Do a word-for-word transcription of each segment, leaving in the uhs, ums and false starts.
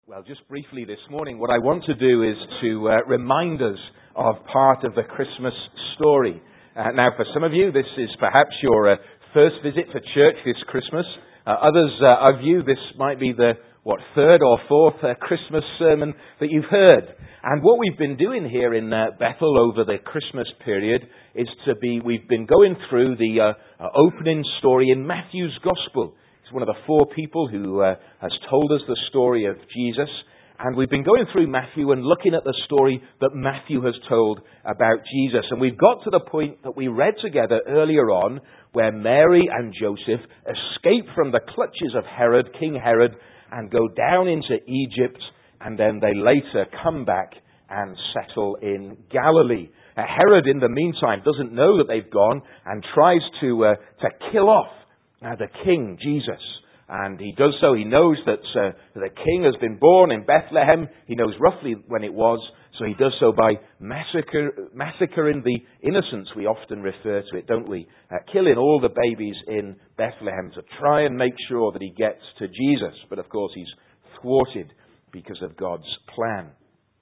Well, just briefly this morning, what I want to do is to uh, remind us of part of the Christmas story. Uh, now, for some of you, this is perhaps your uh, first visit to church this Christmas. Uh, others uh, of you, this might be the, what, third or fourth uh, Christmas sermon that you've heard. And what we've been doing here in uh, Bethel over the Christmas period is to be, we've been going through the uh, uh, opening story in Matthew's Gospel. He's one of the four people who uh, has told us the story of Jesus. And we've been going through Matthew and looking at the story that Matthew has told about Jesus. And we've got to the point that we read together earlier on where Mary and Joseph escape from the clutches of Herod, King Herod, and go down into Egypt. And then they later come back and settle in Galilee. Uh, Herod, in the meantime, doesn't know that they've gone and tries to uh, to kill off uh, the king, Jesus. And he does so. He knows that uh, the king has been born in Bethlehem. He knows roughly when it was. So he does so by massacre, massacring the innocents, we often refer to it, don't we? Uh, killing all the babies in Bethlehem to try and make sure that he gets to Jesus. But of course he's thwarted because of God's plan.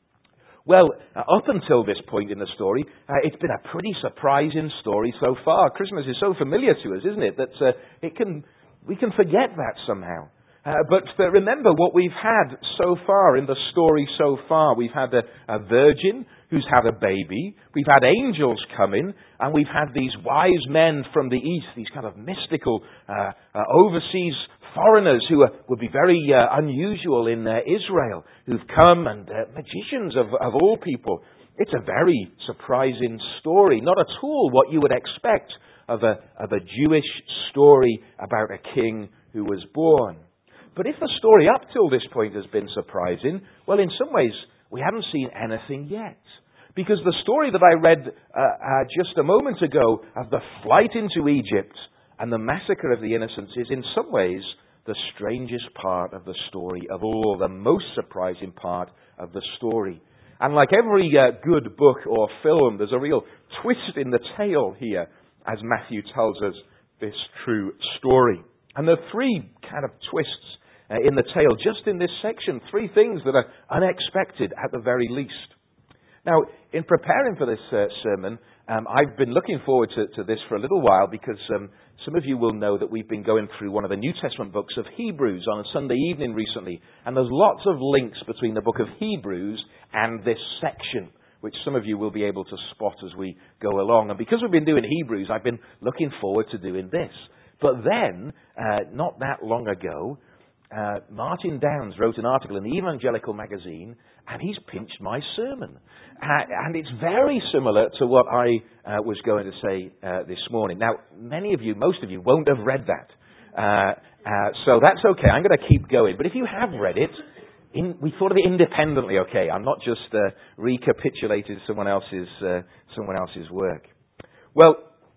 Well, uh, up until this point in the story, uh, it's been a pretty surprising story so far. Christmas is so familiar to us, isn't it, that uh, it can we can forget that somehow. Uh, but uh, remember what we've had so far in the story so far. We've had a, a virgin who's had a baby. We've had angels come in, and we've had these wise men from the east, these kind of mystical uh, uh, overseas foreigners who are, would be very uh, unusual in uh, Israel, who've come, and uh, magicians of, of all people. It's a very surprising story, not at all what you would expect of a, of a Jewish story about a king who was born. But if the story up till this point has been surprising, well, in some ways, we haven't seen anything yet. Because the story that I read uh, uh, just a moment ago of the flight into Egypt and the massacre of the innocents is in some ways the strangest part of the story of all, the most surprising part of the story. And like every uh, good book or film, there's a real twist in the tale here as Matthew tells us this true story. And there are three kind of twists uh, in the tale, just in this section, three things that are unexpected at the very least. Now, in preparing for this uh, sermon, um, I've been looking forward to, to this for a little while because um, some of you will know that we've been going through one of the New Testament books of Hebrews on a Sunday evening recently. And there's lots of links between the book of Hebrews and this section, which some of you will be able to spot as we go along. And because we've been doing Hebrews, I've been looking forward to doing this. But then, uh, not that long ago, uh, Martin Downes wrote an article in the Evangelical magazine, and he's pinched my sermon. Uh, and it's very similar to what I uh, was going to say uh, this morning. Now, many of you, most of you, won't have read that. Uh, uh, so that's okay. I'm going to keep going. But if you have read it, in, we thought of it independently, okay? I'm not just uh, recapitulating someone else's, uh, someone else's work. Well,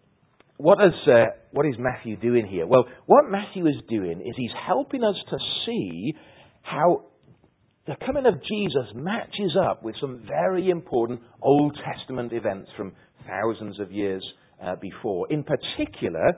What is, uh, what is Matthew doing here? Well, what Matthew is doing is he's helping us to see how the coming of Jesus matches up with some very important Old Testament events from thousands of years uh, before. In particular,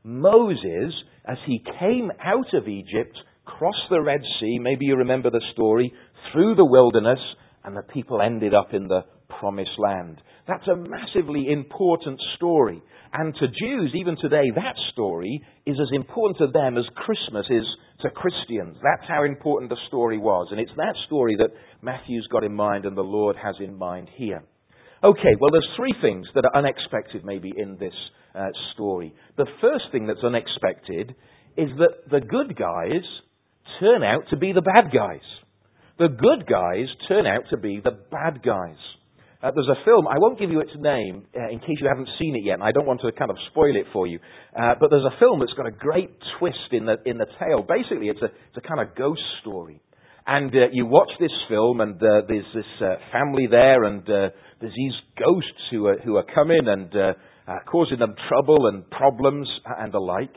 Moses, as he came out of Egypt, crossed the Red Sea, maybe you remember the story, through the wilderness, and the people ended up in the Promised Land. That's a massively important story. And to Jews, even today, that story is as important to them as Christmas is to Christians. That's how important the story was. And it's that story that Matthew's got in mind and the Lord has in mind here. Okay, well, there's three things that are unexpected maybe in this uh, story. The first thing that's unexpected is that the good guys turn out to be the bad guys. The good guys turn out to be the bad guys. Uh, there's a film, I won't give you its name uh, in case you haven't seen it yet, and I don't want to kind of spoil it for you, uh, but there's a film that's got a great twist in the in the tale. Basically, it's a, it's a kind of ghost story. And uh, you watch this film, and uh, there's this uh, family there, and uh, there's these ghosts who are, who are coming and uh, uh, causing them trouble and problems and the like.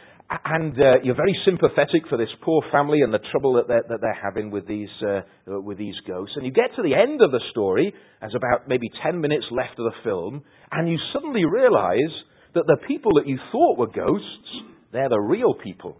And uh, you're very sympathetic for this poor family and the trouble that they're, that they're having with these uh, with these ghosts. And you get to the end of the story, there's about maybe ten minutes left of the film, and you suddenly realize that the people that you thought were ghosts, they're the real people.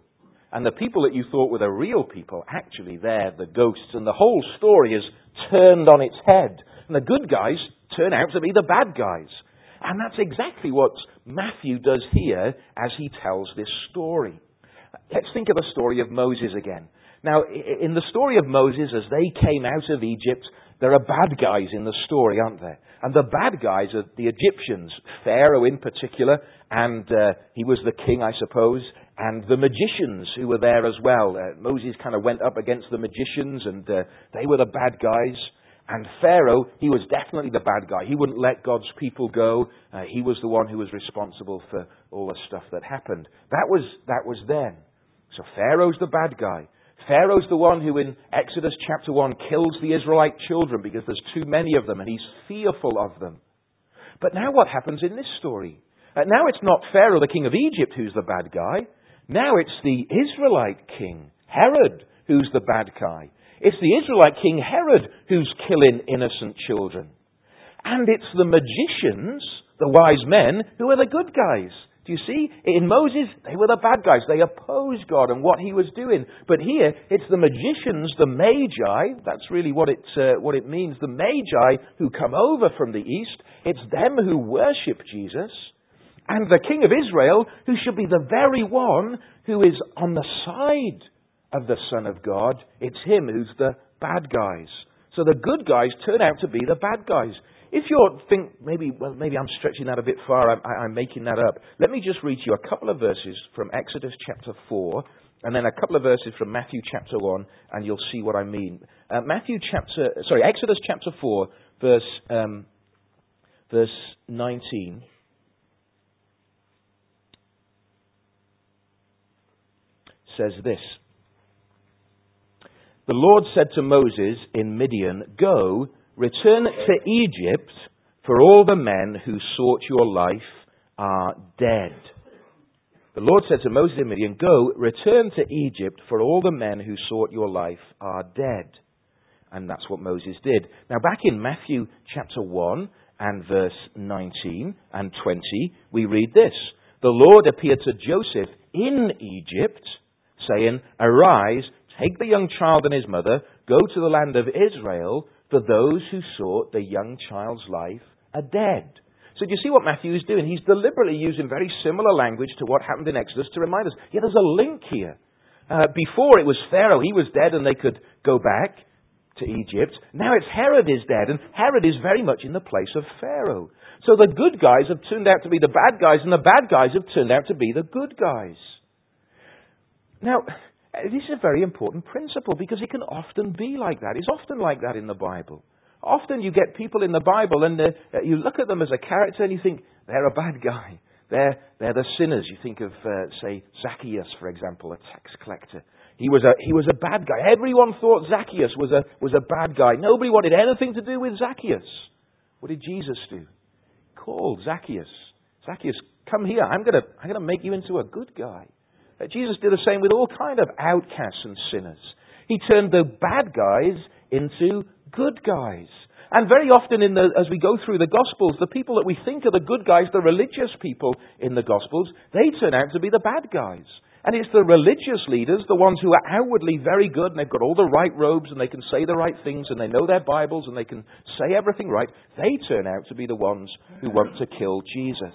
And the people that you thought were the real people, actually they're the ghosts. And the whole story is turned on its head. And the good guys turn out to be the bad guys. And that's exactly what Matthew does here as he tells this story. Let's think of the story of Moses again. Now, in the story of Moses, as they came out of Egypt, there are bad guys in the story, aren't there? And the bad guys are the Egyptians, Pharaoh in particular, and uh, he was the king, I suppose, and the magicians who were there as well. Uh, Moses kind of went up against the magicians, and uh, they were the bad guys. And Pharaoh, he was definitely the bad guy. He wouldn't let God's people go. Uh, he was the one who was responsible for all the stuff that happened. That was that was then. So Pharaoh's the bad guy. Pharaoh's the one who in Exodus chapter one kills the Israelite children because there's too many of them and he's fearful of them. But now what happens in this story? Uh, now it's not Pharaoh, the king of Egypt, who's the bad guy. Now it's the Israelite king, Herod, who's the bad guy. It's the Israelite king Herod who's killing innocent children. And it's the magicians, the wise men, who are the good guys. Do you see? In Moses, they were the bad guys. They opposed God and what he was doing. But here, it's the magicians, the magi. That's really what it, uh, what it means. The magi who come over from the east. It's them who worship Jesus. And the king of Israel, who should be the very one who is on the side of the Son of God. It's him who's the bad guys. So the good guys turn out to be the bad guys. If you think, maybe, well, maybe I'm stretching that a bit far, I'm, I'm making that up. Let me just read you a couple of verses from Exodus chapter four, and then a couple of verses from Matthew chapter one, and you'll see what I mean. Uh, Matthew chapter, sorry, Exodus chapter four, verse, um, verse nineteen. Says this. The Lord said to Moses in Midian, "Go, return to Egypt, for all the men who sought your life are dead." The Lord said to Moses in Midian, "Go, return to Egypt, for all the men who sought your life are dead." And that's what Moses did. Now back in Matthew chapter one and verse nineteen and twenty, we read this. The Lord appeared to Joseph in Egypt, saying, "Arise, take the young child and his mother, go to the land of Israel, for those who sought the young child's life are dead." So do you see what Matthew is doing? He's deliberately using very similar language to what happened in Exodus to remind us, yeah, there's a link here. Uh, before it was Pharaoh, he was dead and they could go back to Egypt. Now it's Herod is dead, and Herod is very much in the place of Pharaoh. So the good guys have turned out to be the bad guys, and the bad guys have turned out to be the good guys. Now, this is a very important principle because it can often be like that. It's often like that in the Bible. Often you get people in the Bible and uh, you look at them as a character and you think, they're a bad guy. They're, they're the sinners. You think of, uh, say, Zacchaeus, for example, a tax collector. He was a, he was a bad guy. Everyone thought Zacchaeus was a, was a bad guy. Nobody wanted anything to do with Zacchaeus. What did Jesus do? He called Zacchaeus. Zacchaeus, come here. I'm going to I'm going to make you into a good guy. Uh, Jesus did the same with all kind of outcasts and sinners. He turned the bad guys into good guys. And very often in the, as we go through the Gospels, the people that we think are the good guys, the religious people in the Gospels, they turn out to be the bad guys. And it's the religious leaders, the ones who are outwardly very good and they've got all the right robes and they can say the right things and they know their Bibles and they can say everything right, they turn out to be the ones who want to kill Jesus.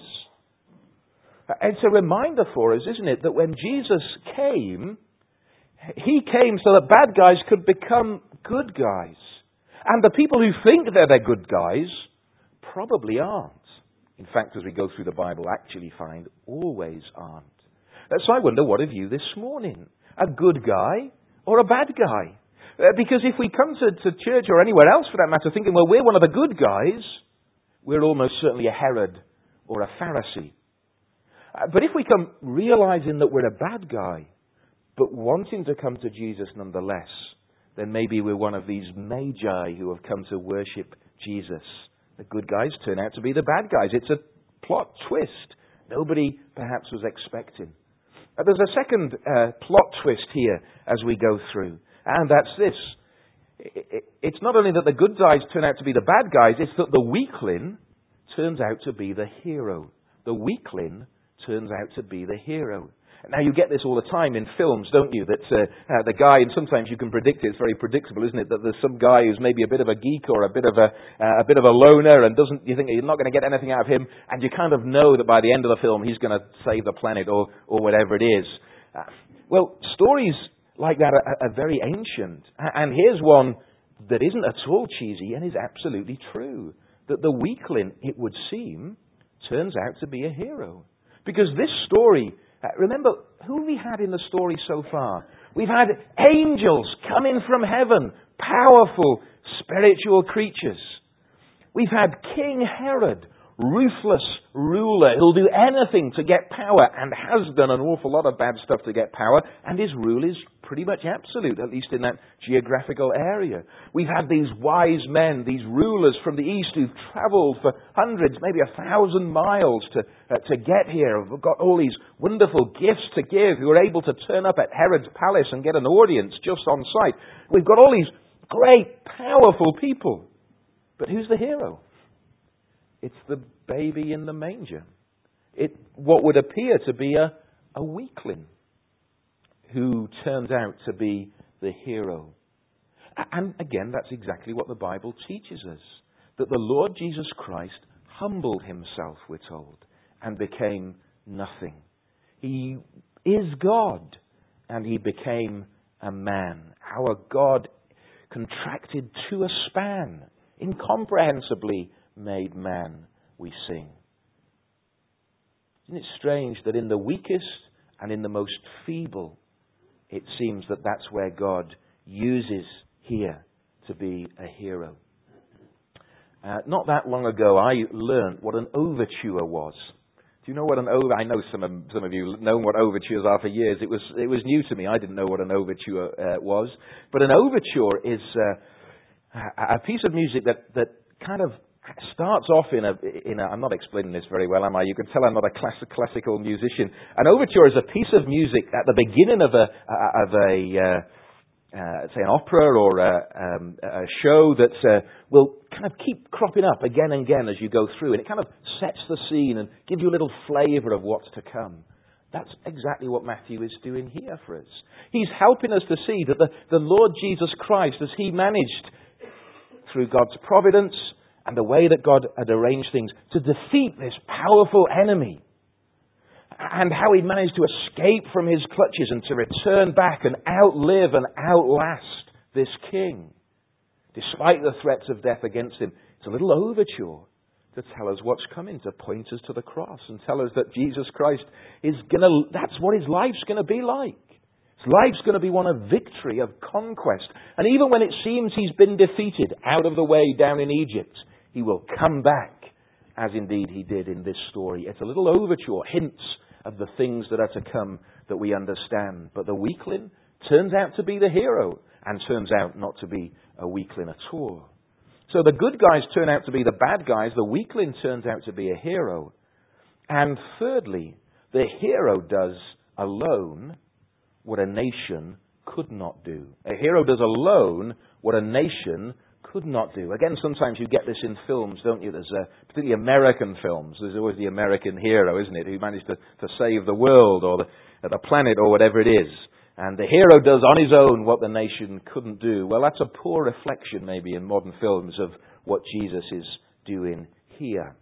It's a reminder for us, isn't it, that when Jesus came, he came so that bad guys could become good guys. And the people who think they're the good guys probably aren't. In fact, as we go through the Bible, actually find always aren't. So I wonder, what have you this morning? A good guy or a bad guy? Uh, because if we come to, to church or anywhere else for that matter thinking, well, we're one of the good guys, we're almost certainly a Herod or a Pharisee. Uh, but if we come realizing that we're a bad guy, but wanting to come to Jesus nonetheless, then maybe we're one of these magi who have come to worship Jesus. The good guys turn out to be the bad guys. It's a plot twist nobody perhaps was expecting. Uh, there's a second uh, plot twist here as we go through, and that's this. It, it, it's not only that the good guys turn out to be the bad guys, it's that the weakling turns out to be the hero. The weakling turns out to be the hero. Now, you get this all the time in films, don't you? That uh, uh, the guy, and sometimes you can predict it, it's very predictable, isn't it? That there's some guy who's maybe a bit of a geek or a bit of a, uh, a bit of a loner and doesn't, you think you're not going to get anything out of him, and you kind of know that by the end of the film he's going to save the planet or, or whatever it is. Uh, well, stories like that are, are very ancient. And here's one that isn't at all cheesy and is absolutely true. That the weakling, it would seem, turns out to be a hero. Because this story, uh, remember, who we had in the story so far? We've had angels coming from heaven, powerful spiritual creatures. We've had King Herod, ruthless ruler who'll do anything to get power and has done an awful lot of bad stuff to get power, and his rule is pretty much absolute, at least in that geographical area. We've had these wise men, these rulers from the east who've traveled for hundreds, maybe a thousand miles to uh, to get here. We've got all these wonderful gifts to give, who are able to turn up at Herod's palace and get an audience just on sight. We've got all these great, powerful people. But who's the hero? It's the baby in the manger. It what would appear to be a, a weakling who turns out to be the hero. And again, that's exactly what the Bible teaches us. That the Lord Jesus Christ humbled himself, we're told, and became nothing. He is God, and he became a man. Our God contracted to a span, incomprehensibly made man, we sing. Isn't it strange that in the weakest and in the most feeble, it seems that that's where God uses here to be a hero. Uh, not that long ago, I learned what an overture was. Do you know what an over? I know some of, some of you know what overtures are for years. It was it was new to me. I didn't know what an overture uh, was. But an overture is uh, a piece of music that that kind of starts off in a, in a, I'm not explaining this very well, am I? You can tell I'm not a class, classical musician. An overture is a piece of music at the beginning of a, of a uh, uh, say an opera or a, um, a show that uh, will kind of keep cropping up again and again as you go through. And it kind of sets the scene and gives you a little flavour of what's to come. That's exactly what Matthew is doing here for us. He's helping us to see that the, the Lord Jesus Christ, as he managed through God's providence and the way that God had arranged things to defeat this powerful enemy, and how he managed to escape from his clutches and to return back and outlive and outlast this king, despite the threats of death against him. It's a little overture to tell us what's coming, to point us to the cross and tell us that Jesus Christ is going to, that's what his life's going to be like. His life's going to be one of victory, of conquest. And even when it seems he's been defeated out of the way down in Egypt, he will come back, as indeed he did in this story. It's a little overture, hints of the things that are to come that we understand. But the weakling turns out to be the hero, and turns out not to be a weakling at all. So the good guys turn out to be the bad guys. The weakling turns out to be a hero. And thirdly, the hero does alone what a nation could not do. A hero does alone what a nation could not do. Again, sometimes you get this in films, don't you? There's uh, particularly American films. There's always the American hero, isn't it, who managed to, to save the world or the, or the planet or whatever it is. And the hero does on his own what the nation couldn't do. Well, that's a poor reflection, maybe, in modern films of what Jesus is doing here.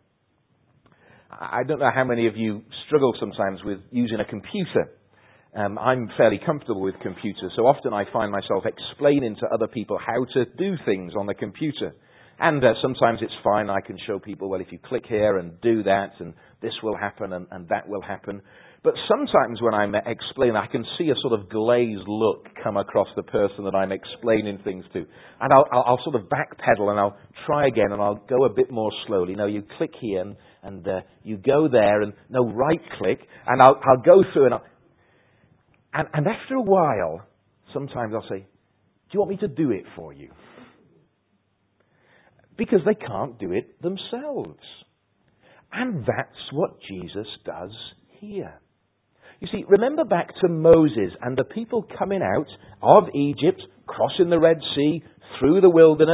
I don't know how many of you struggle sometimes with using a computer. Um, I'm fairly comfortable with computers, so often I find myself explaining to other people how to do things on the computer. And uh, sometimes it's fine. I can show people, well, if you click here and do that, and this will happen, and, and that will happen. But sometimes when I'm explaining, I can see a sort of glazed look come across the person that I'm explaining things to. And I'll, I'll, I'll sort of backpedal and I'll try again and I'll go a bit more slowly. No, you click here and, and uh, you go there and no, right click. And I'll, I'll go through and, I'll, and and after a while, sometimes I'll say, do you want me to do it for you? Because they can't do it themselves. And that's what Jesus does here. You see, remember back to Moses and the people coming out of Egypt, crossing the Red Sea, through the wilderness,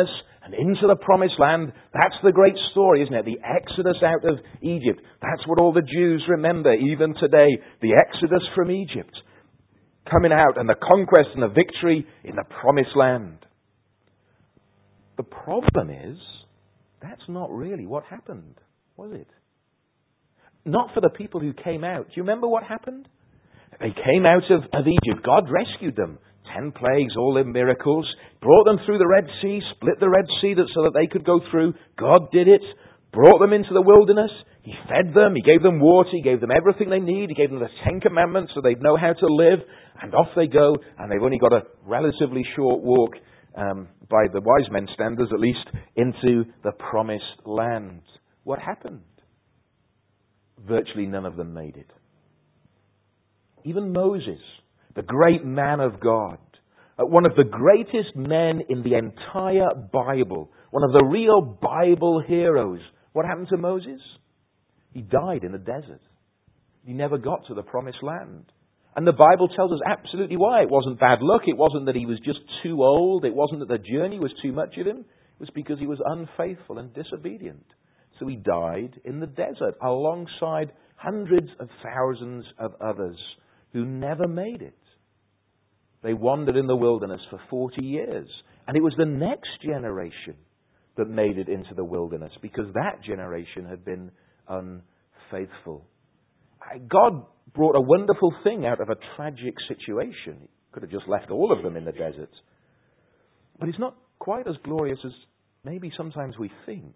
and into the promised land. That's the great story, isn't it? The Exodus out of Egypt. That's what all the Jews remember even today. The Exodus from Egypt. Coming out and the conquest and the victory in the promised land. The problem is, that's not really what happened, was it? Not for the people who came out. Do you remember what happened? They came out of, of Egypt. God rescued them. Ten plagues, all in miracles. Brought them through the Red Sea, split the Red Sea so that they could go through. God did it. Brought them into the wilderness. He fed them. He gave them water. He gave them everything they need. He gave them the Ten Commandments so they'd know how to live. And off they go. And they've only got a relatively short walk, um, by the wise men's standards at least, into the promised land. What happened? Virtually none of them made it. Even Moses, the great man of God, uh, one of the greatest men in the entire Bible, one of the real Bible heroes. What happened to Moses? He died in the desert. He never got to the promised land. And the Bible tells us absolutely why. It wasn't bad luck. It wasn't that he was just too old. It wasn't that the journey was too much of him. It was because he was unfaithful and disobedient. So he died in the desert alongside hundreds of thousands of others who never made it. They wandered in the wilderness for forty years. And it was the next generation that made it into the wilderness because that generation had been unfaithful. God brought a wonderful thing out of a tragic situation. He could have just left all of them in the desert. But it's not quite as glorious as maybe sometimes we think.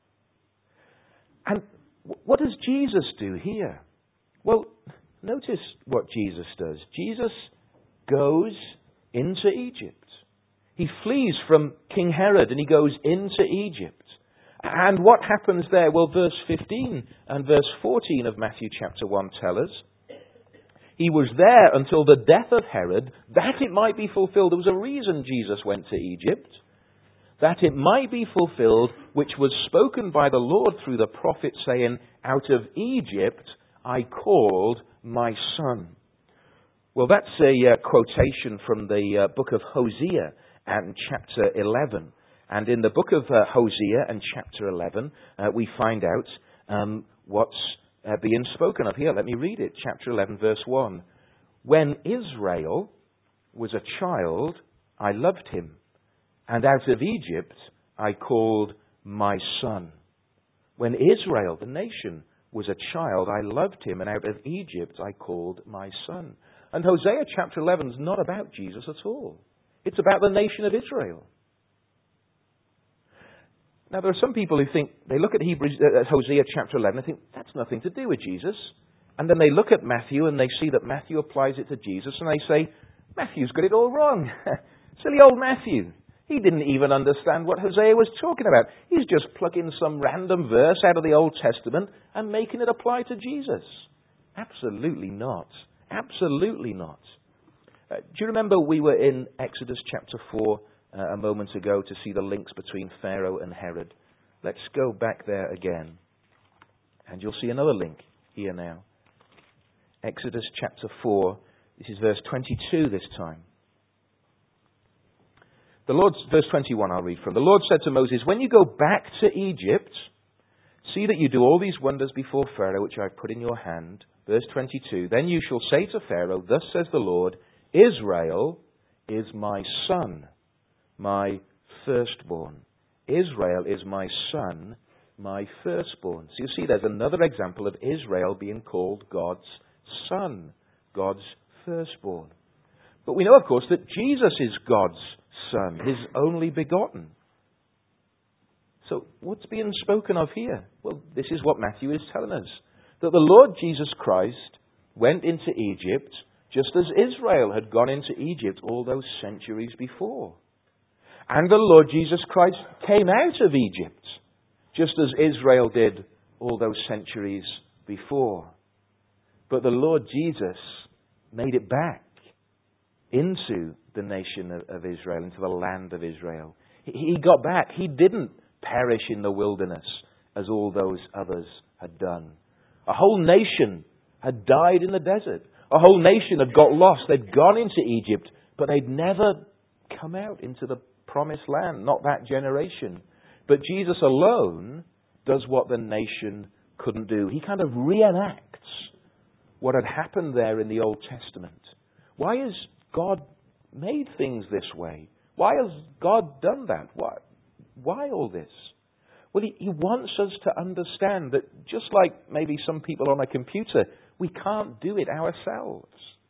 And what does Jesus do here? Well, notice what Jesus does. Jesus goes into Egypt. He flees from King Herod and he goes into Egypt. And what happens there? Well, verse fifteen and verse fourteen of Matthew chapter one tell us. He was there until the death of Herod, that it might be fulfilled. There was a reason Jesus went to Egypt. That it might be fulfilled, which was spoken by the Lord through the prophet, saying, out of Egypt I called my son. Well, that's a uh, quotation from the uh, book of Hosea and chapter eleven. And in the book of uh, Hosea and chapter eleven, uh, we find out um, what's uh, being spoken of here. Let me read it. Chapter eleven, verse one. When Israel was a child, I loved him. And out of Egypt I called my son. When Israel, the nation, was a child, I loved him. And out of Egypt I called my son. And Hosea chapter eleven is not about Jesus at all. It's about the nation of Israel. Now, there are some people who think, they look at Hebrews, uh, Hosea chapter eleven and think, that's nothing to do with Jesus. And then they look at Matthew and they see that Matthew applies it to Jesus and they say, Matthew's got it all wrong. Silly old Matthew. He didn't even understand what Hosea was talking about. He's just plucking some random verse out of the Old Testament and making it apply to Jesus. Absolutely not. Absolutely not. Uh, do you remember we were in Exodus chapter four uh, a moment ago to see the links between Pharaoh and Herod? Let's go back there again. And you'll see another link here now. Exodus chapter four. This is verse twenty-two this time. The Lord, verse twenty-one I'll read from. The Lord said to Moses, when you go back to Egypt, see that you do all these wonders before Pharaoh, which I have put in your hand. Verse twenty-two, then you shall say to Pharaoh, thus says the Lord, Israel is my son, my firstborn. Israel is my son, my firstborn. So you see, there's another example of Israel being called God's son, God's firstborn. But we know, of course, that Jesus is God's Son, his only begotten. So what's being spoken of here? Well, this is what Matthew is telling us. That the Lord Jesus Christ went into Egypt just as Israel had gone into Egypt all those centuries before. And the Lord Jesus Christ came out of Egypt just as Israel did all those centuries before. But the Lord Jesus made it back into the nation of, of Israel, into the land of Israel. He, he got back. He didn't perish in the wilderness as all those others had done. A whole nation had died in the desert. A whole nation had got lost. They'd gone into Egypt, but they'd never come out into the promised land, not that generation. But Jesus alone does what the nation couldn't do. He kind of reenacts what had happened there in the Old Testament. Why has God made things this way? Why has God done that? Why, why all this? Well, he, he wants us to understand that just like maybe some people on a computer, we can't do it ourselves.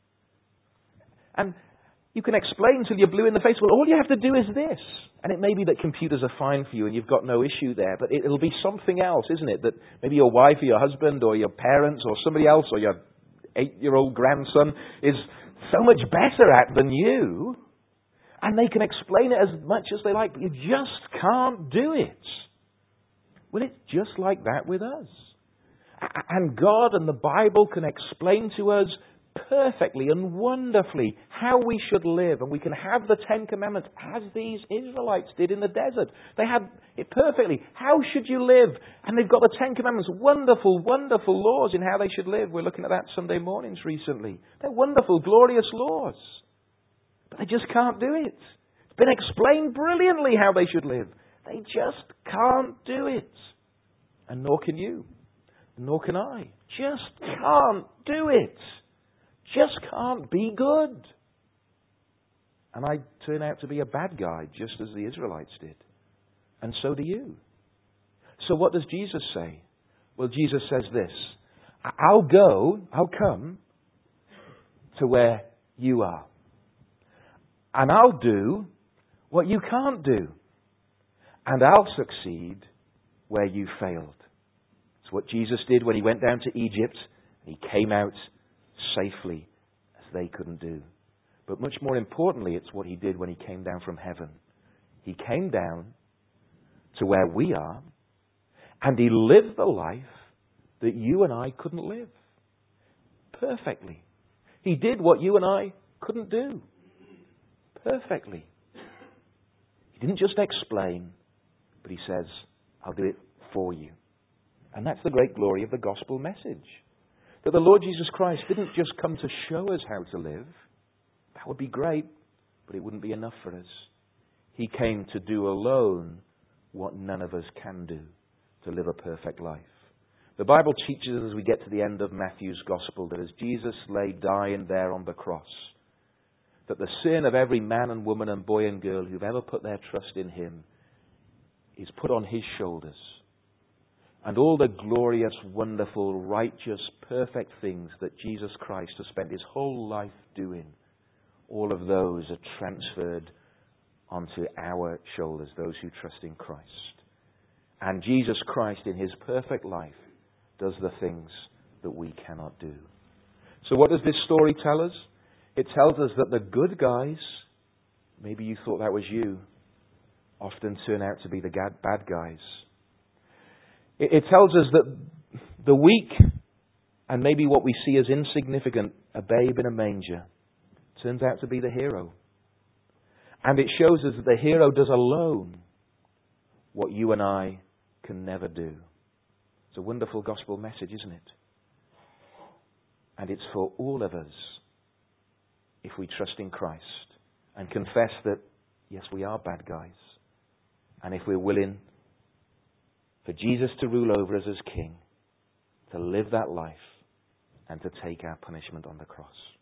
And you can explain till you're blue in the face, well, all you have to do is this. And it may be that computers are fine for you and you've got no issue there, but it, it'll be something else, isn't it? That maybe your wife or your husband or your parents or somebody else or your eight-year-old grandson is so much better at than you. And they can explain it as much as they like, but you just can't do it. Well, it's just like that with us. And God and the Bible can explain to us perfectly and wonderfully how we should live. And we can have the Ten Commandments as these Israelites did in the desert. They had it perfectly. How should you live? And they've got the Ten Commandments. Wonderful, wonderful laws in how they should live. We're looking at that Sunday mornings recently. They're wonderful, glorious laws. But they just can't do it. It's been explained brilliantly how they should live. They just can't do it. And nor can you. Nor can I. Just can't do it. Just can't be good. And I turn out to be a bad guy, just as the Israelites did. And so do you. So what does Jesus say? Well, Jesus says this. I'll go, I'll come to where you are. And I'll do what you can't do. And I'll succeed where you failed. It's what Jesus did when he went down to Egypt. And he came out safely as they couldn't do. But much more importantly, it's what he did when he came down from heaven. He came down to where we are, and he lived the life that you and I couldn't live. Perfectly. He did what you and I couldn't do. Perfectly. He didn't just explain, but he says, I'll do it for you. And that's the great glory of the gospel message. That the Lord Jesus Christ didn't just come to show us how to live. That would be great, but it wouldn't be enough for us. He came to do alone what none of us can do, to live a perfect life. The Bible teaches us as we get to the end of Matthew's gospel that as Jesus lay dying there on the cross, that the sin of every man and woman and boy and girl who've ever put their trust in him is put on his shoulders. And all the glorious, wonderful, righteous, perfect things that Jesus Christ has spent his whole life doing, all of those are transferred onto our shoulders, those who trust in Christ. And Jesus Christ, in his perfect life, does the things that we cannot do. So what does this story tell us? It tells us that the good guys, maybe you thought that was you, often turn out to be the bad guys. It tells us that the weak, and maybe what we see as insignificant, a babe in a manger, turns out to be the hero. And it shows us that the hero does alone what you and I can never do. It's a wonderful gospel message, isn't it? And it's for all of us if we trust in Christ and confess that, yes, we are bad guys. And if we're willing for Jesus to rule over us as King, to live that life, and to take our punishment on the cross.